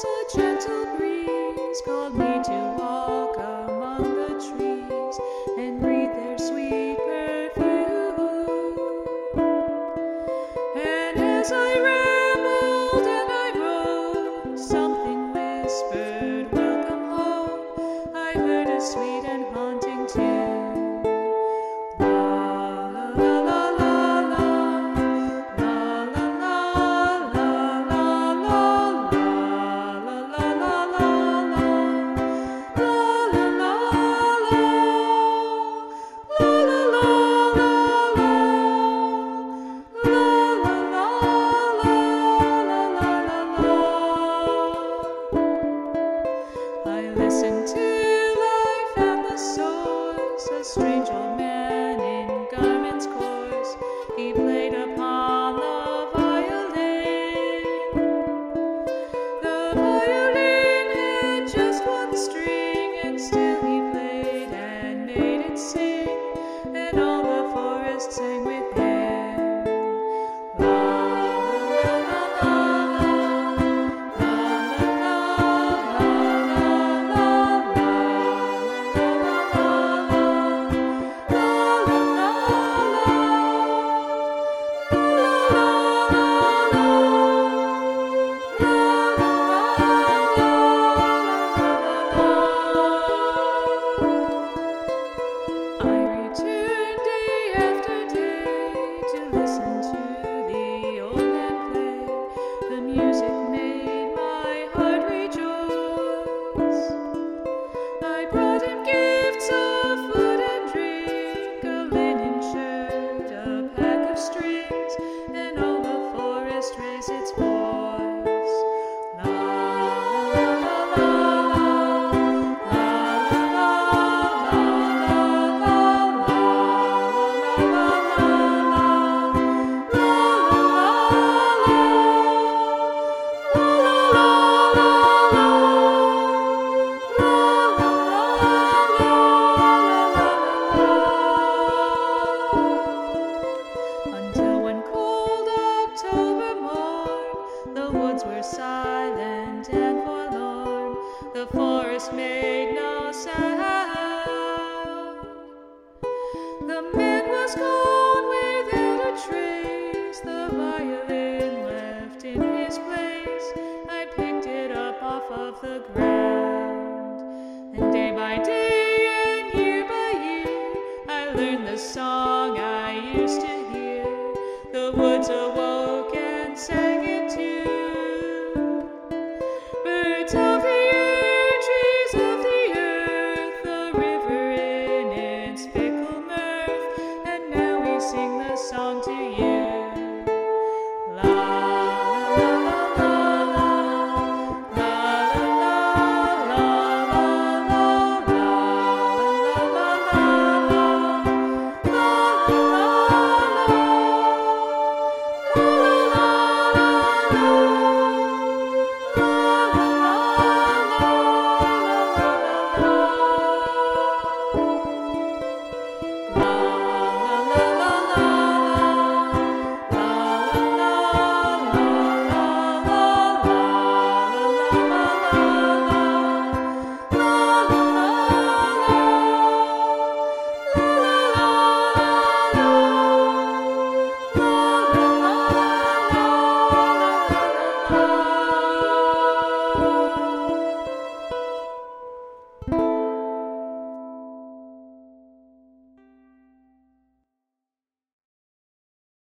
a gentle breeze called me to walk among the trees and breathe their sweet perfume. And as I rambled and I rode, something whispered, "Welcome home." I heard a sweet and haunting tune. La la la la la, la la la la la la, la la la la la, la la la la, la la la la, I listened till I found the source, a strange old man in garments coarse. He played upon the violin. The violin had just one string, and still he played and made it sing, and all the forest sang with him. Music made my heart rejoice. I brought him gifts of food and drink, a linen shirt, a pack of strings, and all the forest raised its voice. La la la la la, la la la la, la until one cold October morn, the woods were silent and forlorn. The forest made no sound. The man was gone without a trace. The violin left in his place. I picked it up off of the ground, and day by day and year by year, I learned the song I used to hear. The woods awoke and sang it too. Birds of the air, trees of the earth, the river in its fickle mirth, and now we sing the song to you.